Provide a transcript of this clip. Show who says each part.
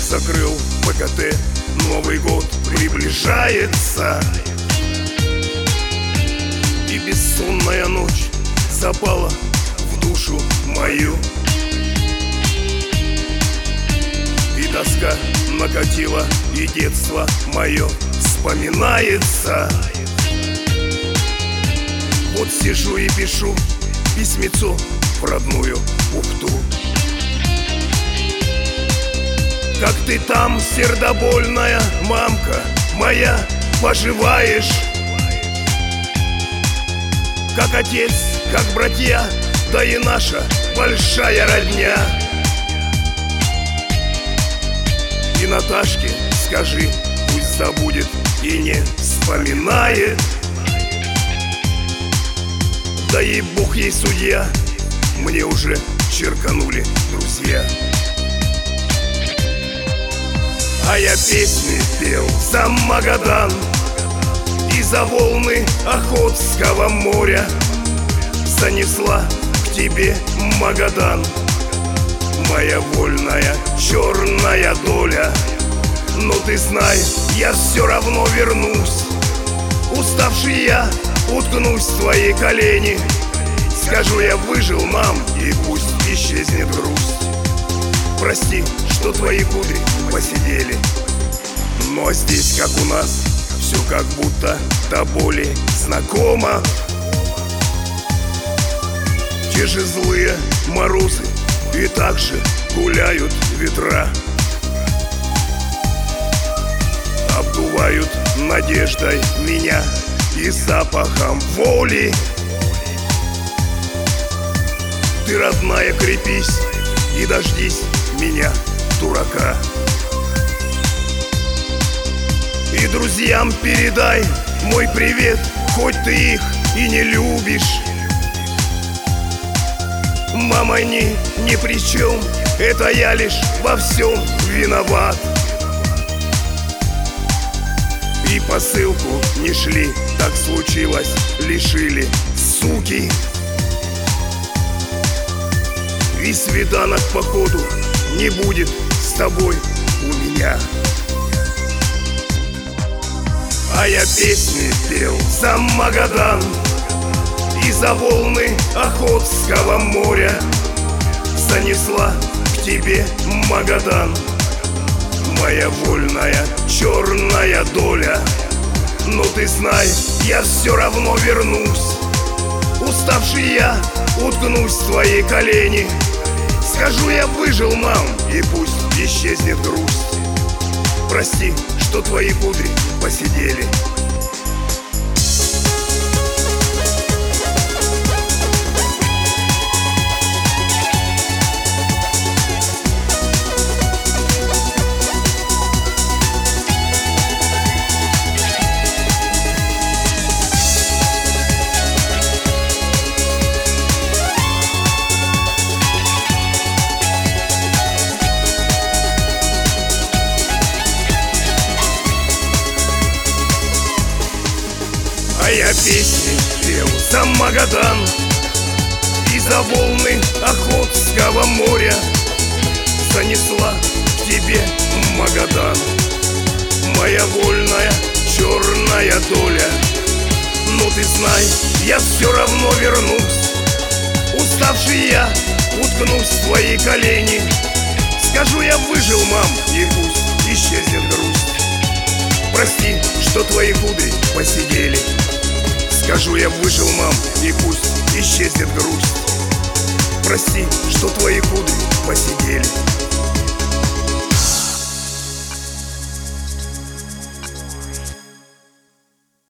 Speaker 1: закрыл ПКТ, Новый год приближается, и бессонная ночь запала в душу мою, и тоска накатила, и детство мое вспоминается. Вот сижу и пишу письмецо в родную Ухту. Как ты там, сердобольная мамка моя, поживаешь? Как отец, как братья, да и наша большая родня. И Наташке скажи, пусть забудет и не вспоминает. Да и Бог ей судья, мне уже черканули друзья. А я песни пел за Магадан и за волны Охотского моря. Занесла к тебе, Магадан, моя вольная черная доля. Но ты знай, я все равно вернусь. Уставший я уткнусь в твои колени. Скажу, я выжил, мам, и пусть исчезнет грусть. Прости, что твои кудри посидели, но здесь, как у нас, все как будто до боли знакомо. Те же злые морозы и так же гуляют ветра, обдувают надеждой меня и запахом воли. Ты, родная, крепись и дождись меня, дурака. И друзьям передай мой привет, хоть ты их и не любишь. Мама ни при чем, это я лишь во всем виноват. И посылку не шли, так случилось, лишили, суки. И свиданок походу не будет с тобой у меня. А я песни пел за Магадан и за волны Охотского моря. Занесла к тебе, Магадан, моя вольная черная доля. Но ты знай, я все равно вернусь. Уставший я уткнусь в твои колени. Скажу, я выжил, мам, и пусть исчезнет грусть. Прости, что твои кудри посидели. А я песни пел за Магадан и за волны Охотского моря. Занесла к тебе, Магадан, моя вольная черная доля. Но ты знай, я все равно вернусь. Уставший я уткнусь в твои колени. Скажу, я выжил, мам, и пусть исчезнет грусть. Прости, что твои кудри посидели. Скажу, я выжил, мам, и пусть исчезнет грусть. Прости, что твои кудри посидели.